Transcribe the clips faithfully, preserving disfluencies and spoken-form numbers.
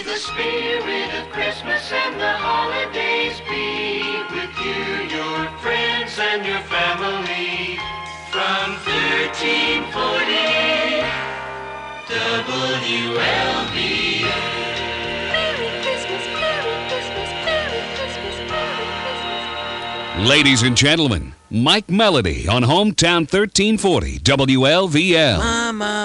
the spirit of Christmas and the holidays be with you, your friends and your family. From thirteen forty W L V L. Merry Christmas, Merry Christmas, Merry Christmas, Merry Christmas. Ladies and gentlemen, Mike Melody on Hometown thirteen forty W L V L. Mama,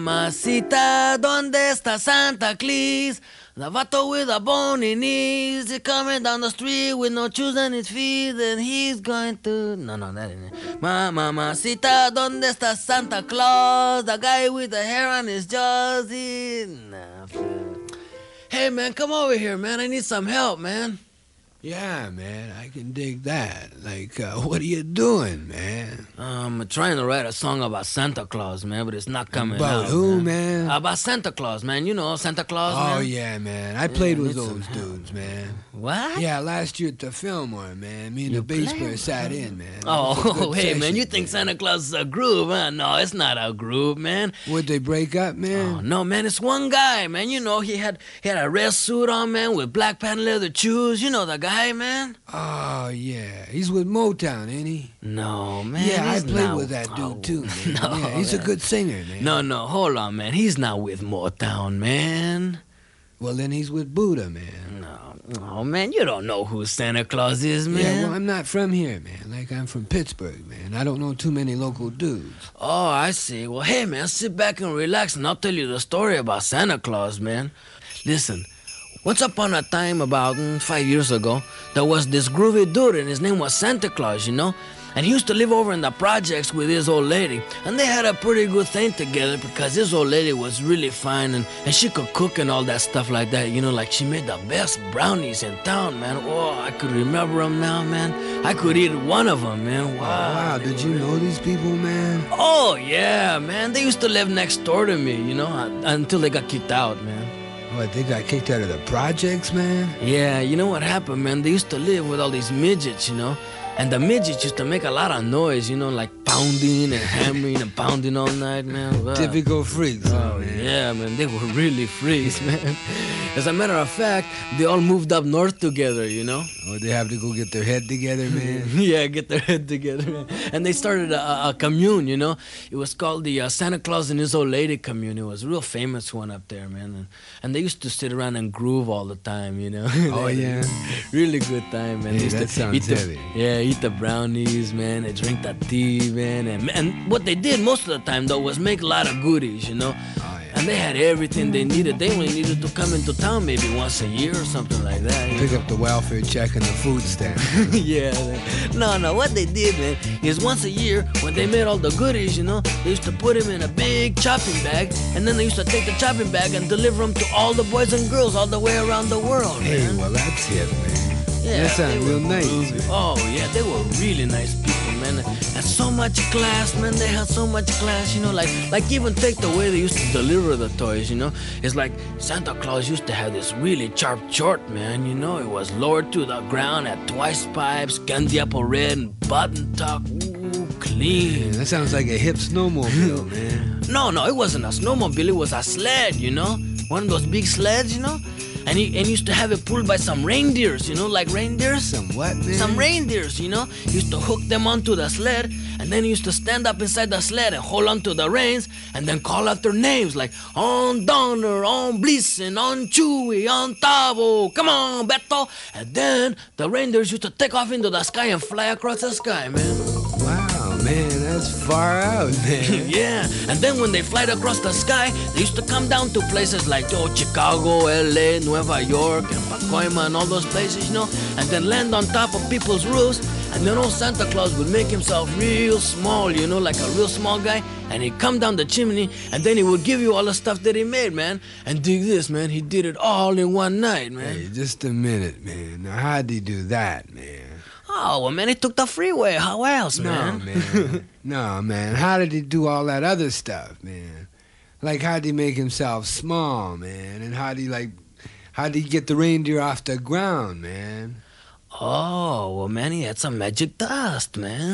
mamacita, ¿dónde está Santa Claus? The vato with the bony knees, he's coming down the street with no shoes on his feet, and he's going to... No, no, that ain't it. Mama, mamacita, ¿dónde está Santa Claus? The guy with the hair on his jaws, he... Nah, fool. Hey, man, come over here, man. I need some help, man. Yeah, man, I can dig that. Like, uh, what are you doing, man? Um, I'm trying to write a song about Santa Claus, man, but it's not coming About out. who, man? man? About Santa Claus, man. You know, Santa Claus, Oh, man. yeah, man. I played Yeah, with need those some dudes, man. What? Yeah, last year at the Fillmore, man. Me and You the bass played player with sat them? in, man. It was a Oh, good hey, man, session, you think Santa Claus is a groove, huh? No, it's not a groove, man. Would they break up, Oh, man? no, man, it's one guy, man. You know, he had he had a red suit on, man, with black patent leather shoes. You know the guy, man? Oh, yeah. He's with Motown, ain't he? No, man. yeah, I he's played not- with that dude, Oh, too, man. No, yeah, he's a man. good singer, man. No, no, hold on, man. He's not with Motown, man. Well, then he's with Buddha, man. No, oh, man, you don't know who Santa Claus is, man. Yeah, well, I'm not from here, man. Like, I'm from Pittsburgh, man. I don't know too many local dudes. Oh, I see. Well, hey, man, sit back and relax, and I'll tell you the story about Santa Claus, man. Listen, once upon a time, about mm, five years ago, there was this groovy dude, and his name was Santa Claus, you know? And he used to live over in the projects with his old lady. And they had a pretty good thing together because his old lady was really fine, and, and she could cook and all that stuff like that. You know, like she made the best brownies in town, man. Oh, I could remember them now, man. I could eat one of them, man. Wow. Wow, did you know these people, man? Oh, yeah, man. They used to live next door to me, you know, un- until they got kicked out, man. What, they got kicked out of the projects, man? Yeah, you know what happened, man? They used to live with all these midgets, you know? And the midgets used to make a lot of noise, you know, like pounding and hammering and pounding all night, man. Wow. Typical freaks, huh, Oh, man? yeah, man. They were really freaks, man. As a matter of fact, they all moved up north together, you know? Oh, they have to go get their head together, man? Yeah, get their head together, man. And they started a, a, a commune, you know? It was called the uh, Santa Claus and His Old Lady Commune. It was a real famous one up there, man. And, and they used to sit around and groove all the time, you know? Oh, yeah? Really good time, man. Hey, They used that to sounds eat the, heavy. Yeah, eat the brownies, man. They drink the tea, man. And, and what they did most of the time, though, was make a lot of goodies, you know? Oh, yeah. And they had everything they needed. They only needed to come into town maybe once a year or something like that. you Pick know? up the welfare check and the food stamp. Yeah, man. No, no, what they did, man, is once a year, when they made all the goodies, you know, they used to put them in a big chopping bag, and then they used to take the chopping bag and deliver them to all the boys and girls all the way around the world, Hey, man. well, that's it, man. Yeah, that sounds they were real nice, groovy. man. Oh, yeah, they were really nice people, man. And so much class, man. They had so much class, you know, like, like even take the way they used to deliver the toys, you know. It's like Santa Claus used to have this really sharp short, man, you know. It was lowered to the ground at twice pipes, candy apple red, and button tuck. Ooh, clean. Man, that sounds like a hip snowmobile, man. No, no, it wasn't a snowmobile. It was a sled, you know. One of those big sleds, you know. And he and he used to have it pulled by some reindeers, you know, like reindeers. Some what, man? Some reindeers, you know. He used to hook them onto the sled, and then he used to stand up inside the sled and hold onto the reins, and then call out their names like on Donner, on Blitzen, on Chewy, on Tavo, come on, Beto. And then the reindeers used to take off into the sky and fly across the sky, man. Wow, man, that's far out, man. Yeah, and then when they flied across the sky, they used to come down to places like oh, Chicago, L A, Nueva York, and Pacoima, and all those places, you know, and then land on top of people's roofs. And then old Santa Claus would make himself real small, you know, like a real small guy, and he'd come down the chimney, and then he would give you all the stuff that he made, man. And dig this, man, he did it all in one night, man. Hey, just a minute, man. Now, how'd he do that, man? Oh, well, man, he took the freeway. How else, No, man? man. No, man. How did he do all that other stuff, man? Like, how'd he make himself small, man? And how'd he, like, how'd he get the reindeer off the ground, man? Oh, well, man, he had some magic dust, man.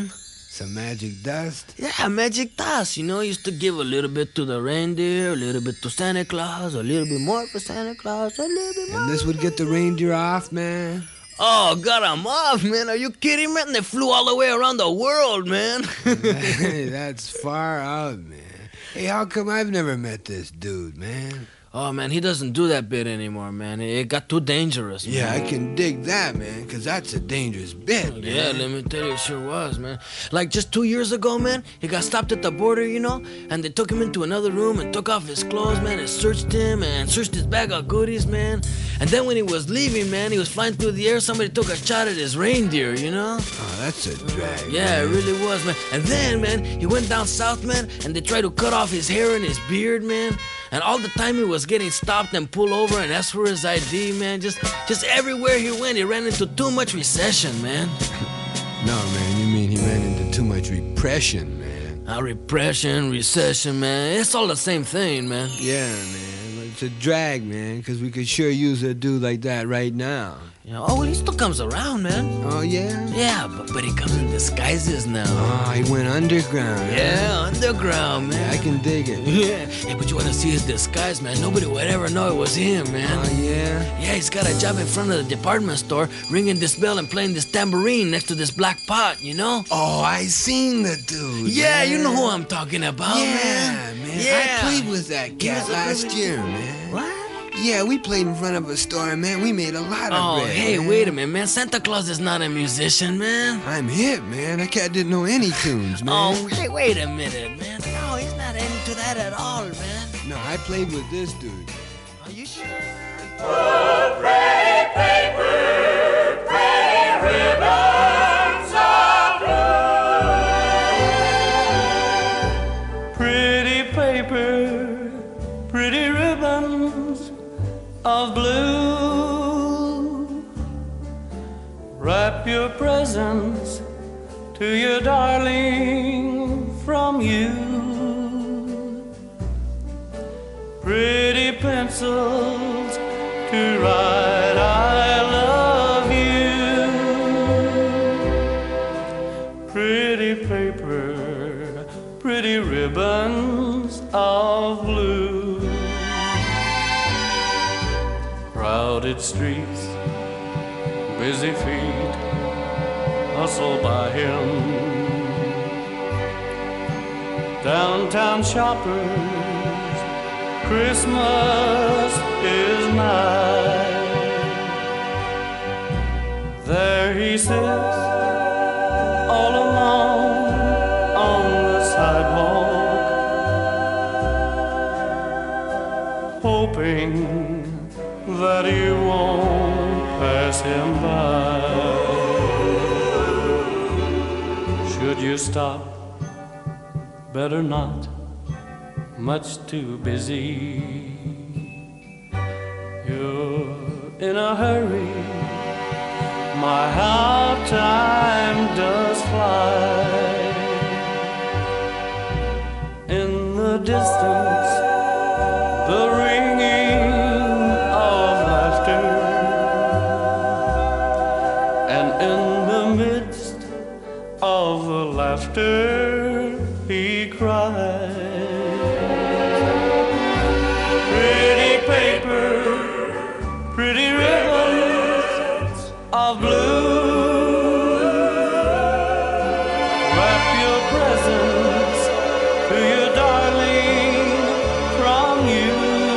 Some magic dust. Yeah, magic dust. You know, used to give a little bit to the reindeer, a little bit to Santa Claus, a little bit more for Santa Claus, a little bit more. And this would get the reindeer off, man. Oh, got 'em off, man. Are you kidding, man? They flew all the way around the world, man. Hey, that's far out, man. Hey, how come I've never met this dude, man? Oh, man, he doesn't do that bit anymore, man. It got too dangerous, man. Yeah, I can dig that, man, because that's a dangerous bit, man. Yeah, let me tell you, it sure was, man. Like just two years ago, man, he got stopped at the border, you know, and they took him into another room and took off his clothes, man, and searched him and searched his bag of goodies, man. And then when he was leaving, man, he was flying through the air, somebody took a shot at his reindeer, you know? Oh, that's a drag. Yeah, man. it really was, man. And then, man, he went down south, man, and they tried to cut off his hair and his beard, man. And all the time he was getting stopped and pulled over and asked for his I D, man. Just just everywhere he went, he ran into too much recession, man. No, man, you mean he ran into too much repression, man. Uh, repression, recession, man. It's all the same thing, man. Yeah, man. It's a drag, man, because we could sure use a dude like that right now. You know, oh, well, he still comes around, man. Oh, yeah? Yeah, but, but he comes in disguises now. Oh, he went underground. huh? Yeah, underground, man. Yeah, I can dig it. Yeah, hey, but you want to see his disguise, man? Nobody would ever know it was him, man. Oh, yeah? Yeah, he's got a job in front of the department store, ringing this bell and playing this tambourine next to this black pot, you know? Oh, I seen the dude. Yeah, man. you know who I'm talking about, Yeah, man. man. Yeah. I played with that cat was a last really- year, man. What? Yeah, we played in front of a store, man. We made a lot of Oh, bread. hey, man. wait a minute, man. Santa Claus is not a musician, man. I'm hip, man. That cat didn't know any tunes, man. Oh, hey, wait a minute, man. No, he's not into that at all, man. No, I played with this dude. Are you sure? Pretty paper, pretty ribbons of blue. Pretty paper, pretty ribbons of blue. Wrap your presents to your darling from you. Pretty pencils to write I love you. Pretty paper, pretty ribbons of blue. Crowded streets, busy feet hustle by him. Downtown shoppers, Christmas is nigh. There he sits, all alone on the sidewalk, hoping that he won't pass him by. Should you stop? Better not. Much too busy. You're in a hurry. My, how time does fly. In the distance, the ringing of laughter, and in the midst of the laughter, he cried. Pretty paper, pretty ribbons of blue. Wrap your presents to your darling from you.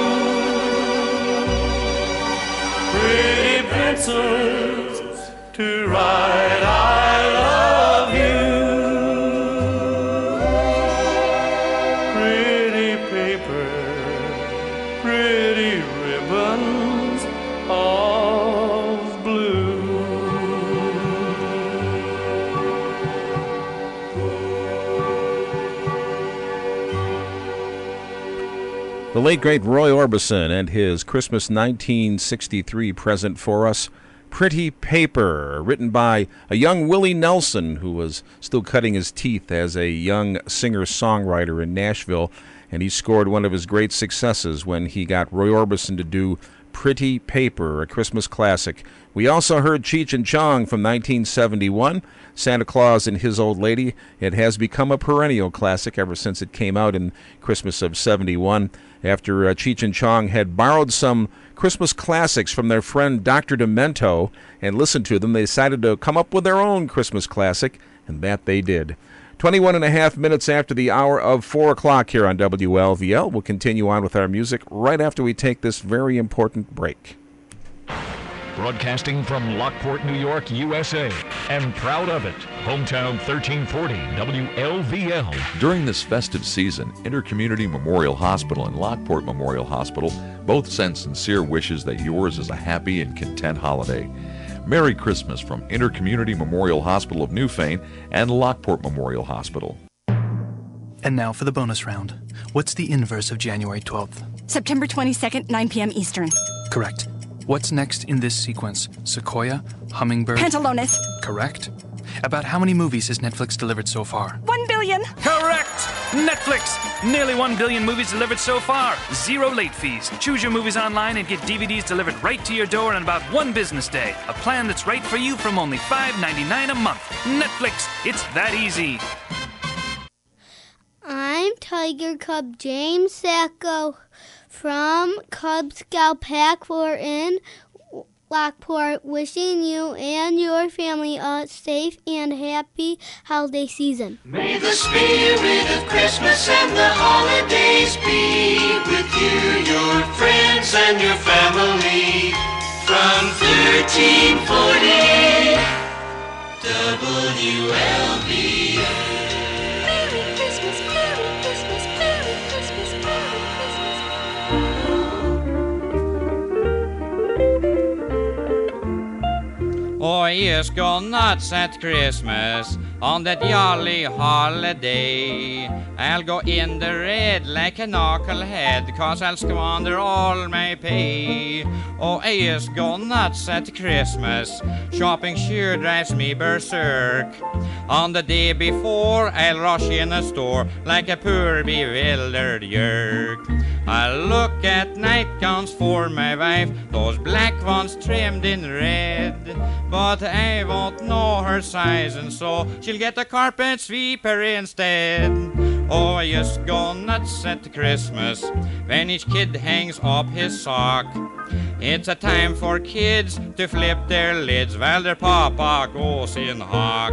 Pretty pencils to write I love you. Pretty paper, pretty ribbons of blue. The late, great Roy Orbison and his Christmas nineteen sixty-three present for us, Pretty Paper, written by a young Willie Nelson, who was still cutting his teeth as a young singer-songwriter in Nashville, and he scored one of his great successes when he got Roy Orbison to do Pretty Paper, a Christmas classic. We also heard Cheech and Chong from nineteen seventy-one, Santa Claus and His Old Lady. It has become a perennial classic ever since it came out in Christmas of seventy-one. After uh, Cheech and Chong had borrowed some Christmas classics from their friend Doctor Demento and listened to them, they decided to come up with their own Christmas classic, and that they did. twenty-one and a half minutes after the hour of four o'clock here on W L V L. We'll continue on with our music right after we take this very important break. Broadcasting from Lockport, New York, U S A, and proud of it, Hometown thirteen forty W L V L. During this festive season, Intercommunity Memorial Hospital and Lockport Memorial Hospital both send sincere wishes that yours is a happy and content holiday. Merry Christmas from Intercommunity Memorial Hospital of Newfane and Lockport Memorial Hospital. And now for the bonus round. What's the inverse of January twelfth? September twenty-second, nine p.m. Eastern. Correct. What's next in this sequence? Sequoia? Hummingbird? Pantalones. Correct. About how many movies has Netflix delivered so far? One billion. Correct! Netflix! Nearly one billion movies delivered so far. Zero late fees. Choose your movies online and get D V Ds delivered right to your door in about one business day. A plan that's right for you from only five ninety-nine a month. Netflix! It's that easy. I'm Tiger Cub James Sacco from Cub Scout Pack four in Lockport, wishing you and your family a safe and happy holiday season. May the spirit of Christmas and the holidays be with you, your friends and your family. From thirteen forty W L V L. Merry Christmas, Merry Christmas, Merry Christmas, Merry Christmas. Oh, yes, go nuts at Christmas on that jolly holiday. I'll go in the red like a knucklehead, cause I'll squander all my pay. Oh, yes, go nuts at Christmas. Shopping sure drives me berserk. On the day before, I'll rush in a store like a poor bewildered yerk. I'll look at nightgowns for my wife, those black ones trimmed in red. But I won't know her size, and so she'll get a carpet sweeper instead. Oh, I just go nuts at Christmas when each kid hangs up his sock. It's a time for kids to flip their lids while their papa goes in hock.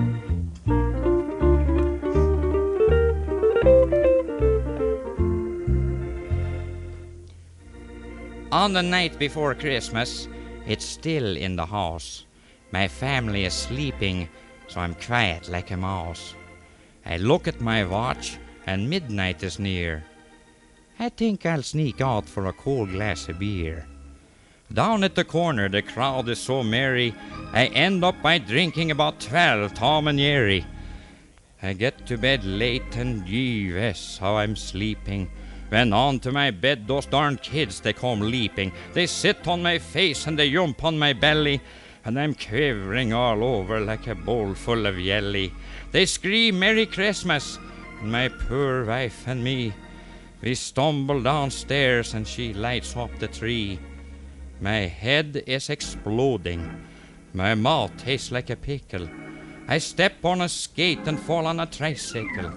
On the night before Christmas, it's still in the house. My family is sleeping, so I'm quiet like a mouse. I look at my watch, and midnight is near. I think I'll sneak out for a cold glass of beer. Down at the corner, the crowd is so merry, I end up by drinking about twelve Tom and Jerry. I get to bed late, and gee whiz, how I'm sleeping. When onto my bed those darn kids they come leaping. They sit on my face and they jump on my belly, and I'm quivering all over like a bowl full of jelly. They scream Merry Christmas, and my poor wife and me, we stumble downstairs and she lights up the tree. My head is exploding, my mouth tastes like a pickle. I step on a skate and fall on a tricycle.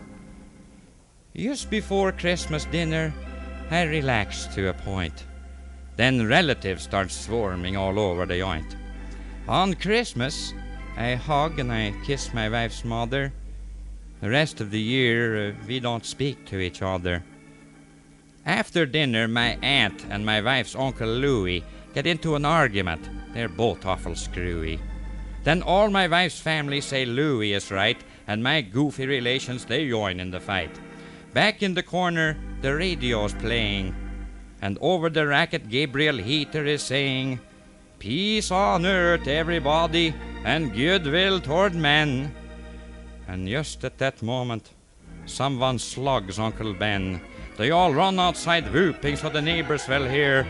Just before Christmas dinner, I relax to a point. Then relatives start swarming all over the joint. On Christmas, I hug and I kiss my wife's mother. The rest of the year, uh, we don't speak to each other. After dinner, my aunt and my wife's Uncle Louie get into an argument. They're both awful screwy. Then all my wife's family say Louie is right, and my goofy relations, they join in the fight. Back in the corner, the radio's playing, and over the racket Gabriel Heater is saying, peace on earth, everybody, and goodwill toward men. And just at that moment, someone slugs Uncle Ben. They all run outside whooping so the neighbors will hear.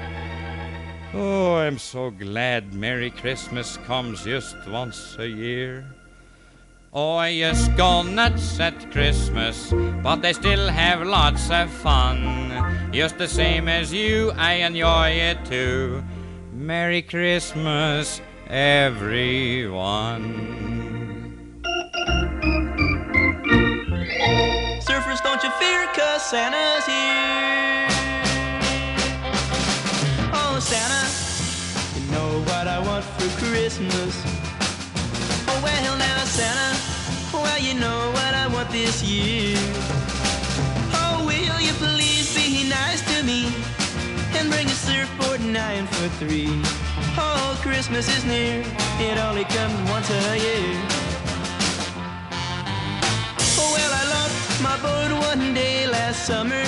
Oh, I'm so glad Merry Christmas comes just once a year. Oh, I just go nuts at Christmas, but I still have lots of fun. Just the same as you, I enjoy it too. Merry Christmas, everyone. Surfers, don't you fear, 'cause Santa's here. Oh, Santa, you know what I want for Christmas. Oh, well, now, Santa, well, you know what I want this year. Oh, will you please be nice to me and bring a surfboard nine for three? Oh, Christmas is near, it only comes once a year. Oh, well, I lost my board one day last summer.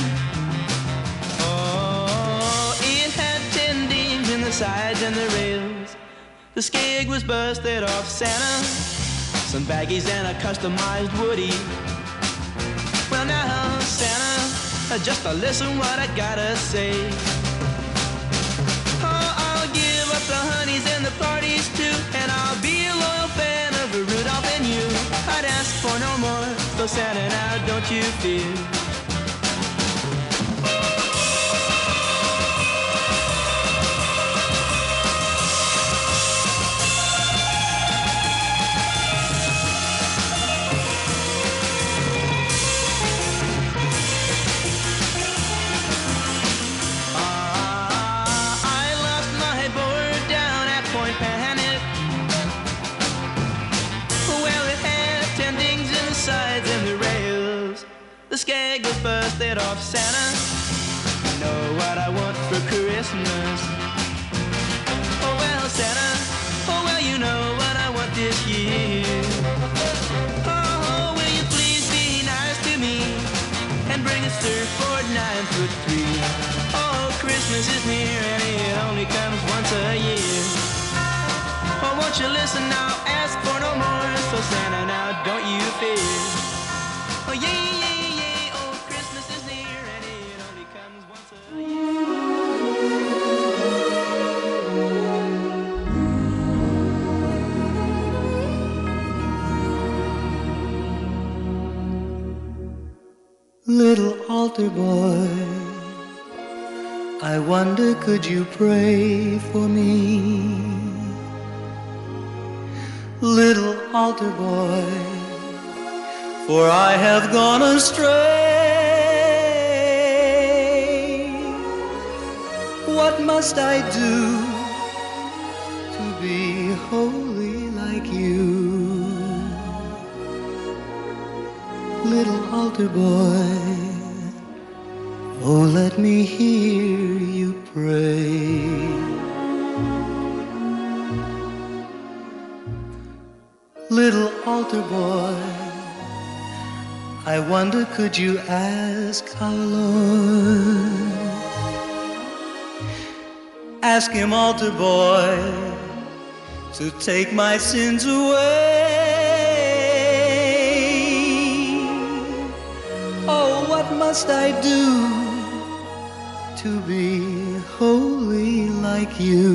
Oh, it had ten dings in the sides and the rails. The skeg was busted off Santa, some baggies and a customized woody. Well, now, Santa, just to listen what I gotta say. Oh, I'll give up the honeys and the parties too, and I'll be a loyal fan of Rudolph and you. I'd ask for no more, so Santa, now don't you fear. The skeg was busted off Santa. You know what I want for Christmas. Oh, well, Santa, oh, well, you know what I want this year. Oh, will you please be nice to me and bring a surfboard nine foot three? Oh, Christmas is near and it only comes once a year. Oh, won't you listen now, ask for no more, so Santa, now don't you fear. Oh, yeah, yeah. Little altar boy, I wonder could you pray for me? Little altar boy, for I have gone astray. What must I do to be holy like you? Little altar boy, oh, let me hear you pray. Little altar boy, I wonder could you ask our Lord? Ask him, altar boy, to take my sins away. Oh, what must I do to be holy like you?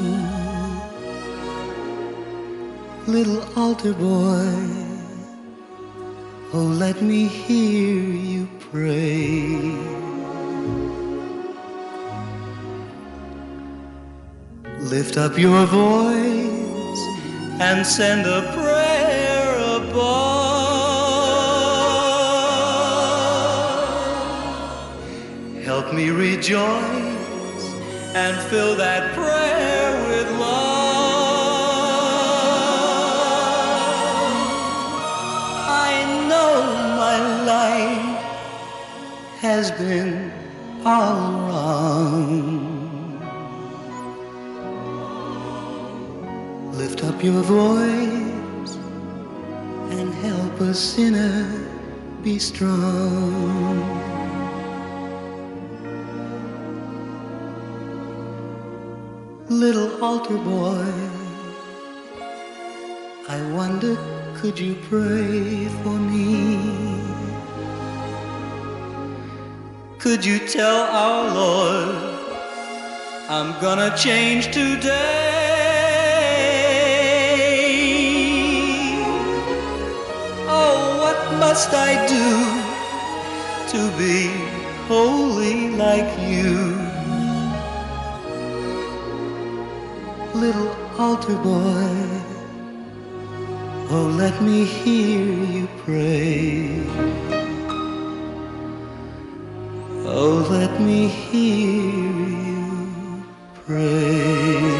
Little altar boy, oh, let me hear you pray. Lift up your voice and send a prayer above. Help me rejoice and fill that prayer with love. I know my life has been all wrong. Lift up your voice and help a sinner be strong. Little altar boy, I wonder could you pray for me? Could you tell our Lord I'm gonna change today? What must I do to be holy like you. Little altar boy, oh, let me hear you pray. Oh, let me hear you pray.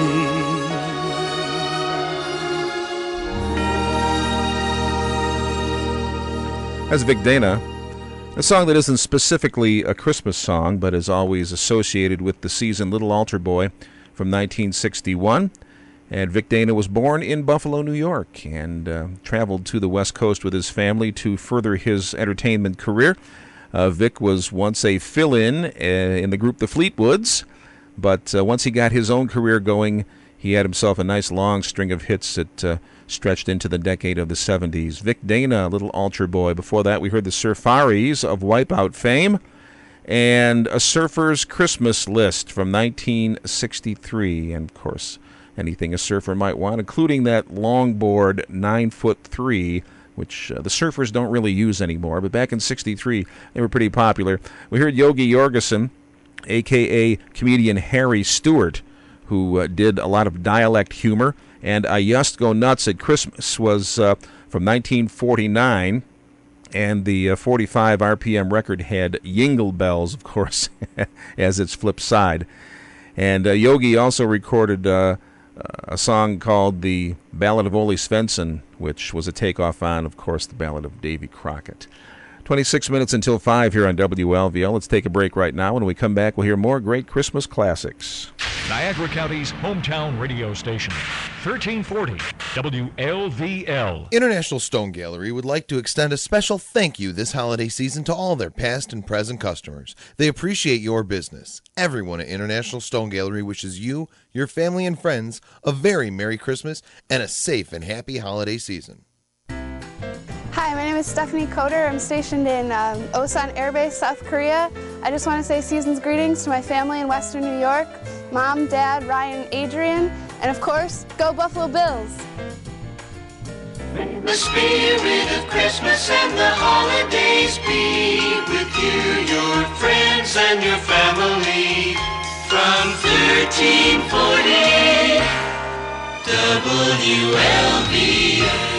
That's Vic Dana, a song that isn't specifically a Christmas song, but is always associated with the season Little Altar Boy from nineteen sixty-one. And Vic Dana was born in Buffalo, New York, and uh, traveled to the West Coast with his family to further his entertainment career. Uh, Vic was once a fill-in uh, in the group The Fleetwoods, but uh, once he got his own career going, he had himself a nice long string of hits that uh, stretched into the decade of the seventies. Vic Dana, Little Altar Boy. Before that, we heard the Surfaris of Wipeout fame, and A Surfer's Christmas List from nineteen sixty-three. And, of course, anything a surfer might want, including that longboard nine foot three, which uh, the surfers don't really use anymore. But back in sixty-three, they were pretty popular. We heard Yogi Jorgensen, a k a comedian Harry Stewart, who uh, did a lot of dialect humor. And I Just Go Nuts at Christmas was uh, from nineteen forty-nine. And the uh, forty-five R P M record had Jingle Bells, of course, as its flip side. And uh, Yogi also recorded uh, a song called The Ballad of Ole Svensson, which was a takeoff on, of course, the Ballad of Davy Crockett. twenty-six minutes until five here on W L V L. Let's take a break right now. When we come back, we'll hear more great Christmas classics. Niagara County's hometown radio station, thirteen forty W L V L. International Stone Gallery would like to extend a special thank you this holiday season to all their past and present customers. They appreciate your business. Everyone at International Stone Gallery wishes you, your family, and friends a very Merry Christmas and a safe and happy holiday season. Hi, my name is Stephanie Coder. I'm stationed in um, Osan Air Base, South Korea. I just want to say season's greetings to my family in Western New York, Mom, Dad, Ryan, and Adrian, and of course, go Buffalo Bills! The spirit of Christmas and the holidays be with you, your friends and your family. From thirteen forty W L V L.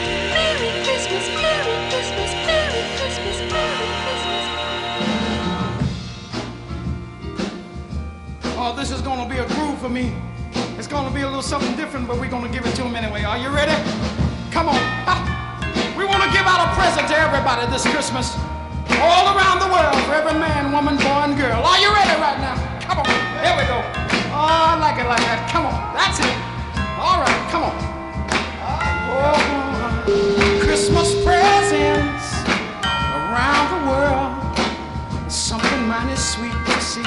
Oh, this is gonna be a groove for me. It's gonna be a little something different, but we're gonna give it to them anyway. Are you ready? Come on. Ha. We wanna give out a present to everybody this Christmas. All around the world, for every man, woman, boy, and girl. Are you ready right now? Come on. Here we go. Oh, I like it like that. Come on. That's it. All right, come on. Oh, Christmas presents around the world. Something mighty sweet to see.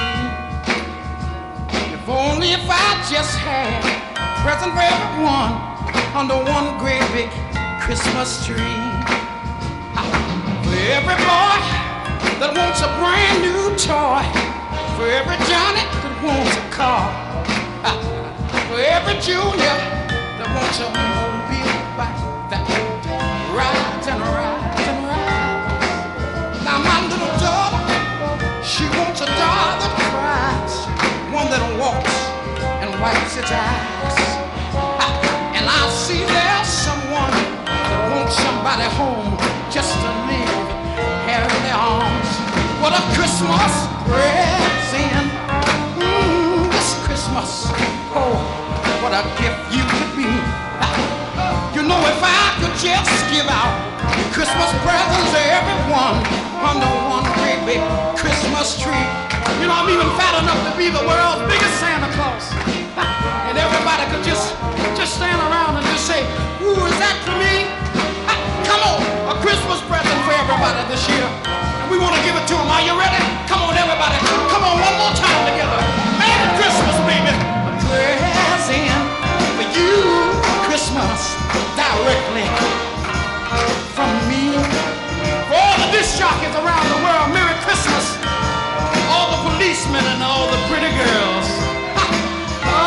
If only if I just had a present for everyone under one great big Christmas tree. For every boy that wants a brand new toy, for every Johnny that wants a car, for every Junior that wants a mobile bike that rides and rides and rides. Now my little daughter, she wants a doll that cries, one that walks and wipes its eyes. And I see there's someone that wants somebody home just to live here in their arms. What a Christmas present, mm, this Christmas. Oh, what a gift you could be. You know, if I could just give out Christmas presents to everyone under one great big Christmas tree. You know, I'm even fat enough to be the world's biggest Santa Claus. And everybody could just, just stand around and just say, ooh, is that for me? Come on, a Christmas present for everybody this year. And we want to give it to them. Are you ready? Come on, everybody. Come on, one more time together. Merry Christmas, baby. A present for you, Christmas, directly from me. For all the disc jockeys around the world, Merry Christmas. All the policemen and all the pretty girls.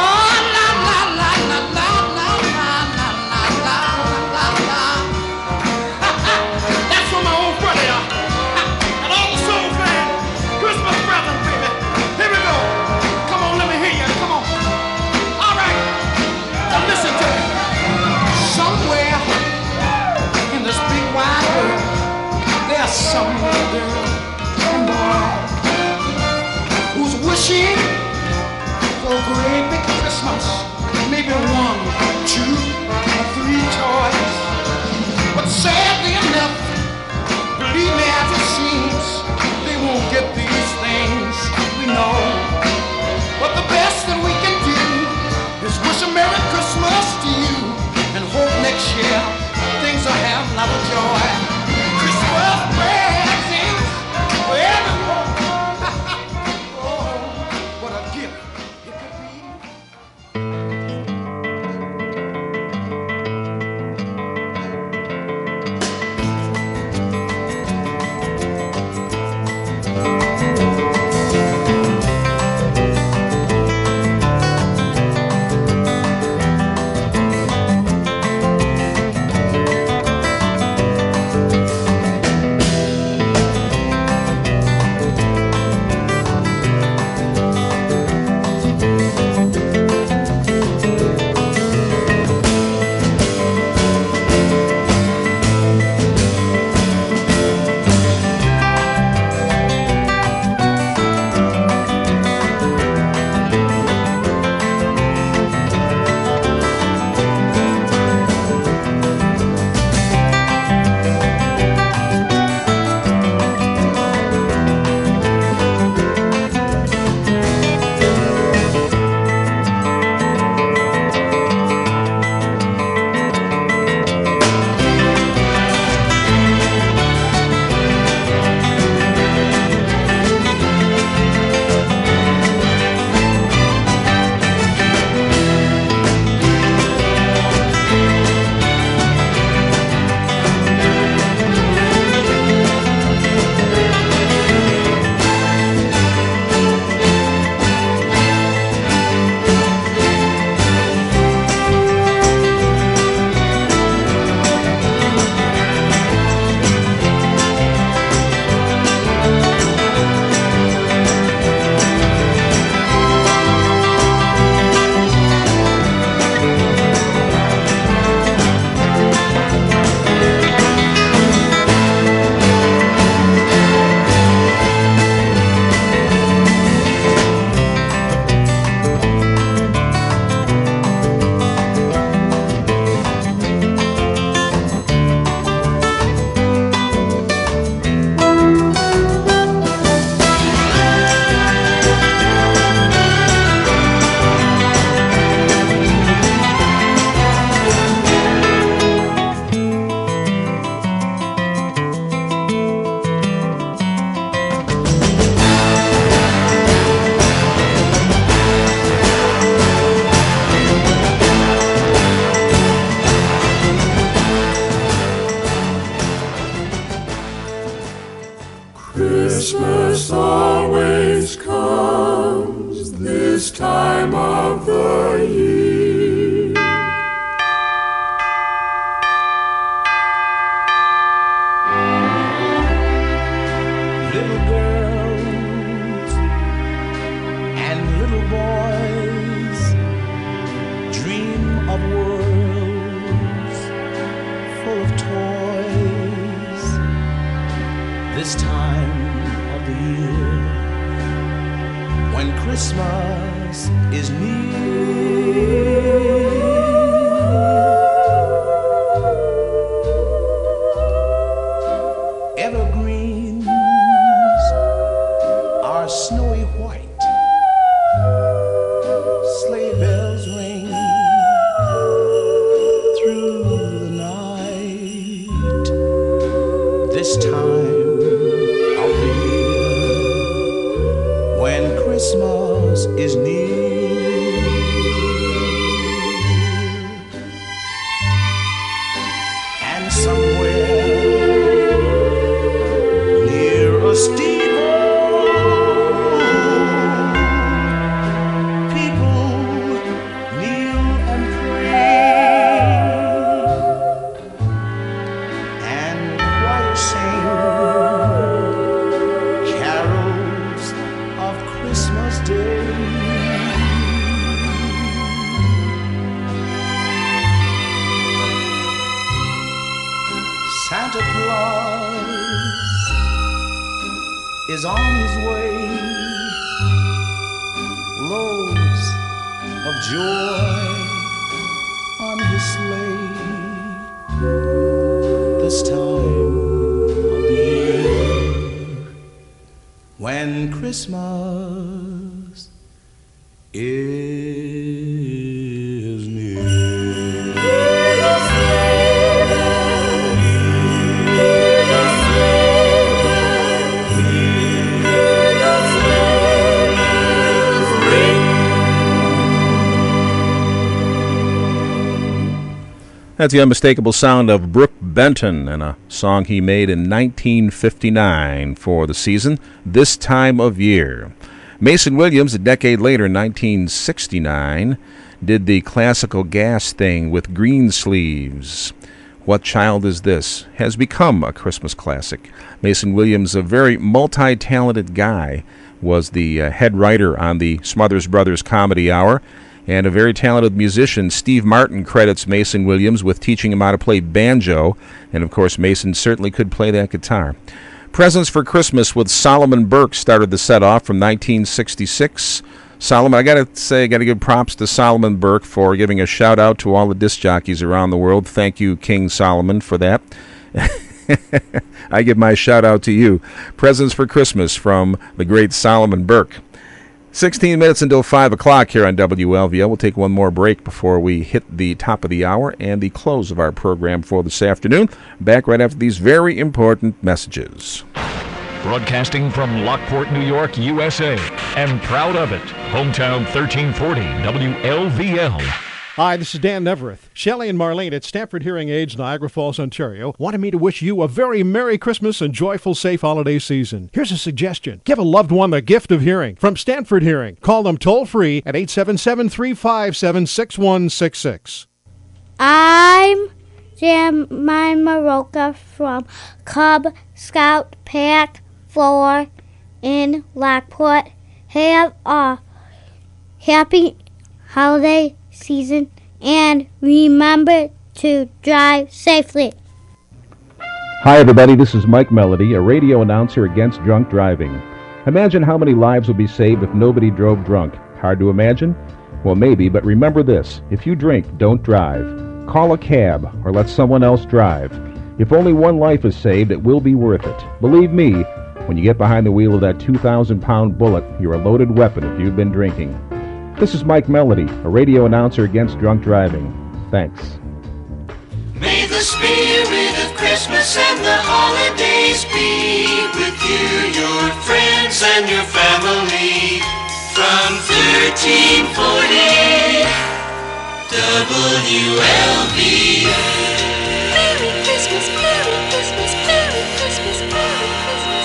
wishing for a great big Christmas, maybe one, two, or three toys. But sadly enough, believe me as it seems, they won't get these things, we know. But the best that we can do is wish a Merry Christmas to you and hope next year things will have a lot of joy. Christmas presents for everyone. Oh, what a gift it could be. Christmas always comes this time of the year. Little girls and little boys dream of worlds full of toys this time of the year when Christmas is near. Evergreens are snowy white, sleigh bells ring through the night this time of the year when Christmas is near. And somewhere near a steeple, people kneel and pray, and choirs sing carols of Christmas Day. Santa Claus is on his way joy on his sleigh. This time of the year, when Christmas is near. That's the unmistakable sound of Brook Benton and a song he made in nineteen fifty-nine for the season, This Time of Year. Mason Williams, a decade later, in nineteen sixty-nine, did the classical gas thing with Greensleeves. What Child Is This? Has become a Christmas classic. Mason Williams, a very multi-talented guy, was the uh, head writer on the Smothers Brothers Comedy Hour, and a very talented musician. Steve Martin credits Mason Williams with teaching him how to play banjo, and of course Mason certainly could play that guitar. Presents for Christmas with Solomon Burke started the set off from nineteen sixty-six. Solomon, I got to say, I got to give props to Solomon Burke for giving a shout out to all the disc jockeys around the world. Thank you, King Solomon, for that. I give my shout out to you. Presents for Christmas from the great Solomon Burke. sixteen minutes until five o'clock here on W L V L. We'll take one more break before we hit the top of the hour and the close of our program for this afternoon. Back right after these very important messages. Broadcasting from Lockport, New York, U S A, and proud of it, Hometown thirteen forty W L V L. Hi, this is Dan Nevereth. Shelley and Marlene at Stanford Hearing Aids, Niagara Falls, Ontario, wanted me to wish you a very Merry Christmas and joyful, safe holiday season. Here's a suggestion. Give a loved one the gift of hearing from Stanford Hearing. Call them toll-free at eight seven seven, three five seven, six one six six. I'm Jemima Roca from Cub Scout Pack four in Lockport. Have a happy holiday season, and remember to drive safely. Hi, everybody. This is Mike Melody, a radio announcer against drunk driving. Imagine how many lives would be saved if nobody drove drunk. Hard to imagine? Well, maybe, but remember this. If you drink, don't drive. Call a cab or let someone else drive. If only one life is saved, it will be worth it. Believe me, when you get behind the wheel of that two thousand pound bullet, you're a loaded weapon if you've been drinking. This is Mike Melody, a radio announcer against drunk driving. Thanks. May the spirit of Christmas and the holidays be with you, your friends and your family. From thirteen forty W L V L. Merry Christmas, Merry Christmas, Merry Christmas, Merry Christmas.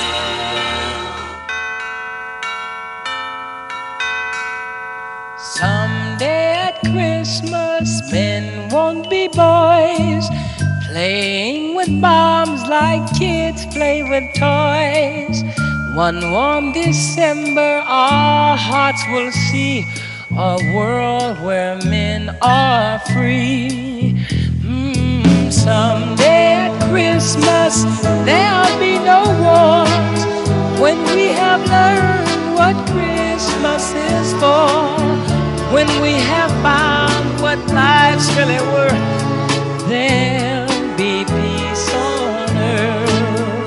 Someday at Christmas, men won't be boys, playing with bombs like kids play with toys. One warm December, our hearts will see a world where men are free. Mm, someday at Christmas, there'll be no wars, when we have learned what Christmas is for. When we have found what life's really worth, there'll be peace on earth.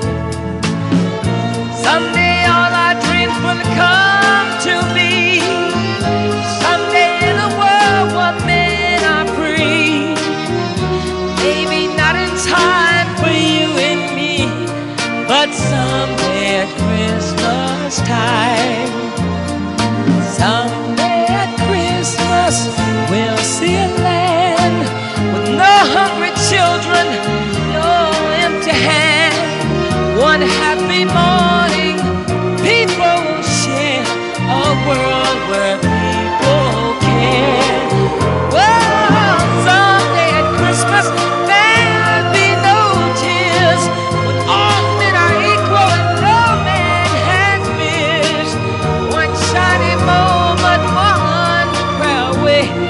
Someday all our dreams will come to be. Someday in a world where men are free. Maybe not in time for you and me, but someday at Christmas time. Someday at Christmas we'll see a land with no hungry children, no empty hand. One happy morning, people will share a world where people care. Well, someday at Christmas there'll be no tears, when all men are equal and no man has fears. One shiny moment, one prayer away,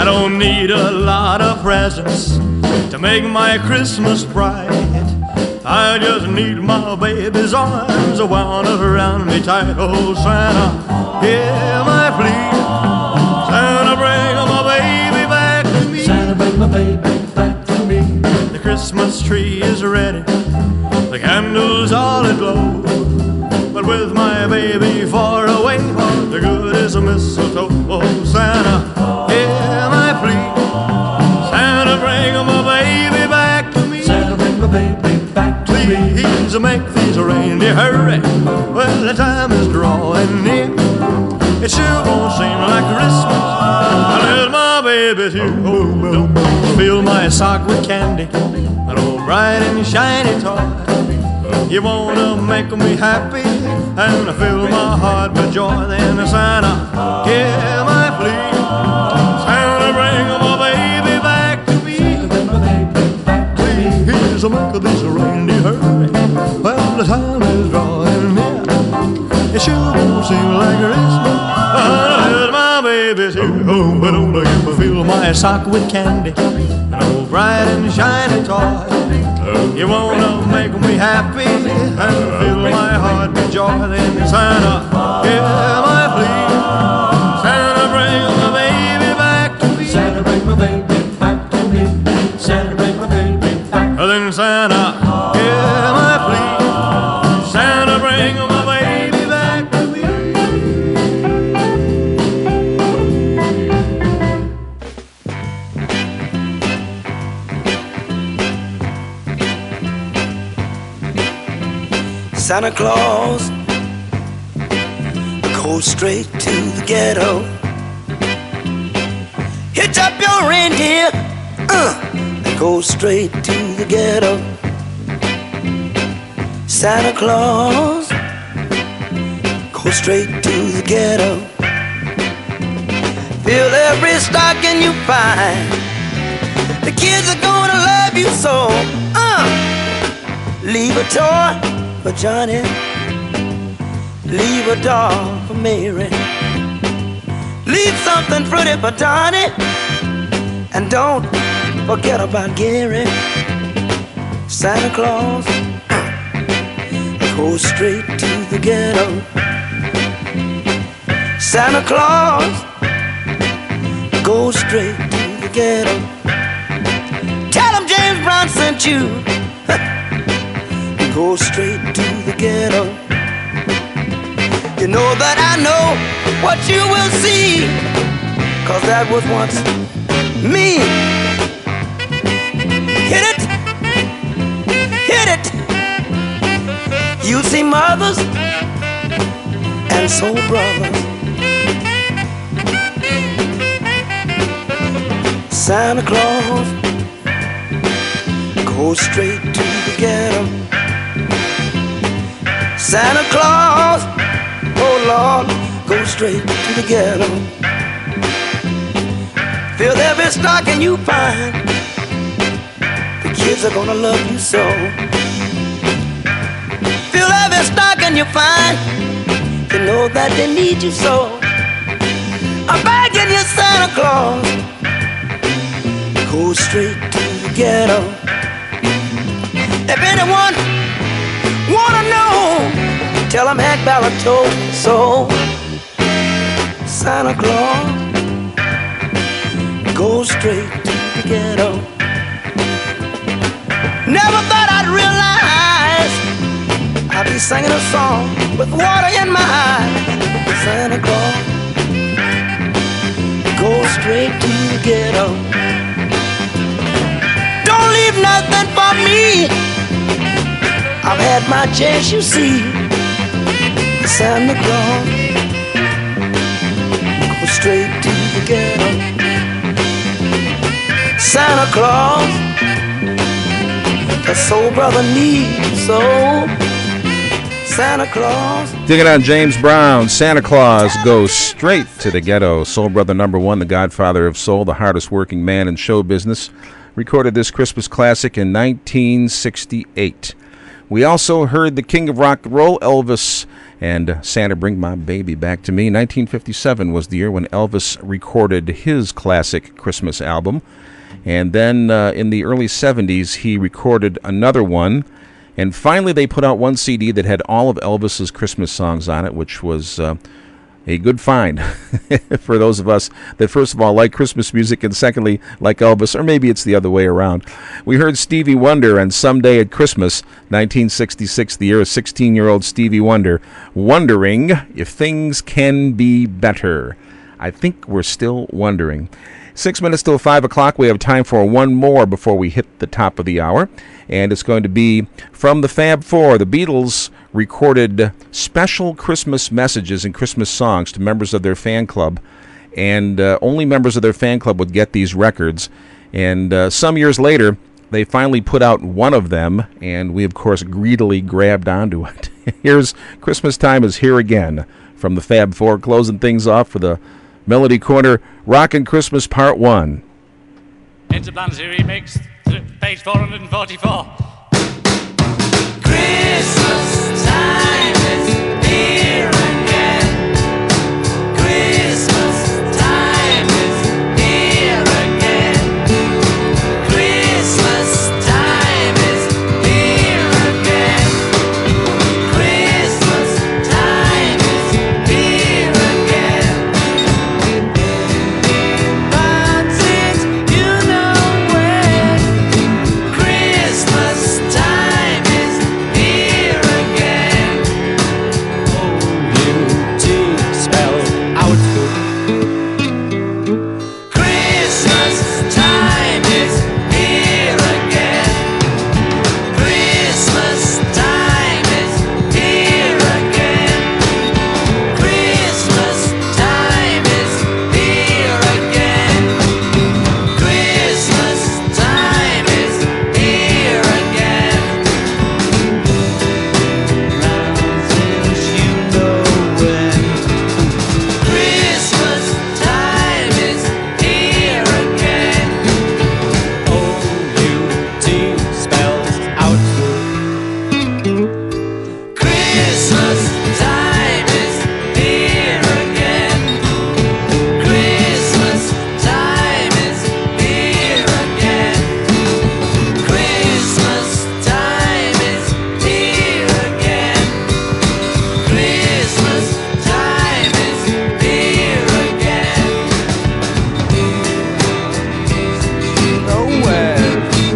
I don't need a lot of presents to make my Christmas bright. I just need my baby's arms wound around me tight. Oh, Santa, hear my plea. Santa, bring my baby back to me. Santa, bring my baby back to me. The Christmas tree is ready, the candles all aglow. But with my baby far away, the good is a mistletoe. Oh, Santa, hear my plea. Santa, bring my baby back to me. Santa, bring my baby back to me. Please make these reindeer hurry. Well, the time is drawing near. It sure won't seem like Christmas unless my baby's here. Oh, fill my sock with candy, an old bright and shiny toy. You wanna make me happy and fill my heart with joy. Then Santa, hear my plea. Santa, bring my baby back to me. Please make this reindeer hurry. Well, the time is drawing near. It sure won't seem like Christmas unless my baby's here. Oh, but don't let me fill my sock with candy, an old bright and shiny toy. You wanna make me happy and fill my heart with joy. Then Santa, hear my plea. Santa, bring my baby back to me. Santa, bring my baby back to me. Santa, bring my baby back. Then Santa, hear my plea. Santa, bring my baby back to me. Santa Claus goes straight to the ghetto. Hitch up your reindeer, uh, and go straight to the ghetto. Santa Claus goes straight to the ghetto. Fill every stocking you find. The kids are gonna love you so. Uh, leave a toy for Johnny, leave a doll for Mary, leave something pretty for Donnie, and don't forget about Gary. Santa Claus goes straight to the ghetto. Santa Claus goes straight to the ghetto. Tell him James Brown sent you. Go straight to the ghetto. You know that I know what you will see, 'cause that was once me. Hit it, hit it. You see mothers and soul brothers. Santa Claus goes straight to the ghetto. Santa Claus, oh Lord, go straight to the ghetto. Fill every stocking you find. The kids are gonna love you so. Fill every stocking you find. You know that they need you so. I'm begging you, Santa Claus, go straight to the ghetto. If anyone wanna know, tell him Hank Ballard told me so. Santa Claus goes straight to the ghetto. Never thought I'd realize I'd be singing a song with water in my eyes. Santa Claus goes straight to the ghetto. Don't leave nothing for me. I've had my chance, you see. Santa Claus goes straight to the ghetto. Santa Claus, the soul brother needs so. Santa Claus. Digging on James Brown, Santa Claus goes straight to the ghetto. Soul brother number one, the godfather of soul, the hardest working man in show business, recorded this Christmas classic in nineteen sixty-eight. We also heard the king of rock and roll, Elvis, and uh, Santa Bring My Baby Back to Me. nineteen fifty-seven was the year when Elvis recorded his classic Christmas album. And then uh, in the early seventies, he recorded another one. And finally, they put out one C D that had all of Elvis's Christmas songs on it, which was uh, a good find for those of us that, first of all, like Christmas music, and secondly, like Elvis, or maybe it's the other way around. We heard Stevie Wonder and Someday at Christmas, nineteen sixty-six, the year of sixteen-year-old Stevie Wonder, wondering if things can be better. I think we're still wondering. Six minutes till five o'clock. We have time for one more before we hit the top of the hour. And it's going to be from the Fab Four. The Beatles recorded special Christmas messages and Christmas songs to members of their fan club. And uh, only members of their fan club would get these records. And uh, some years later, they finally put out one of them. And we, of course, greedily grabbed onto it. Here's Christmas Time is Here Again from the Fab Four, closing things off for the Melody Corner, Rockin' Christmas Part one. It's a Blanzy remix, page four hundred forty-four. Christmas time is here again. Christmas time is here again. Christmas time is here again. Christmas time is here again. But since you know when Christmas time is here again. O U T spell out. Christmas time is here again. Christmas time is here again. Christmas time is here again. Christmas time is here again. Now since you know when Christmas time is here again. O U T spells out. Christmas time is here again. Christmas time is here again. Christmas time is here again. Christmas time is here again. Oh well.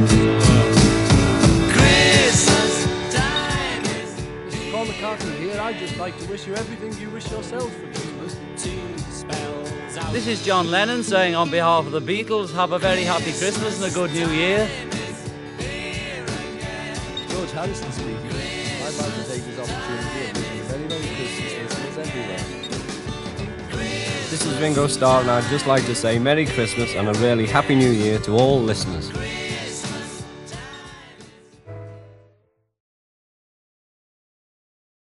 Christmas time is. This is Paul McCartney here. I'd just like to wish you everything you wish yourself for Christmas. This is John Lennon saying on behalf of the Beatles, have a very happy Christmas and a good New Year. George Harrison speaking. I'd like to take this opportunity and wish you a very Merry Christmas, listeners everywhere. This is Ringo Starr, and I'd just like to say Merry Christmas and a really Happy New Year to all listeners.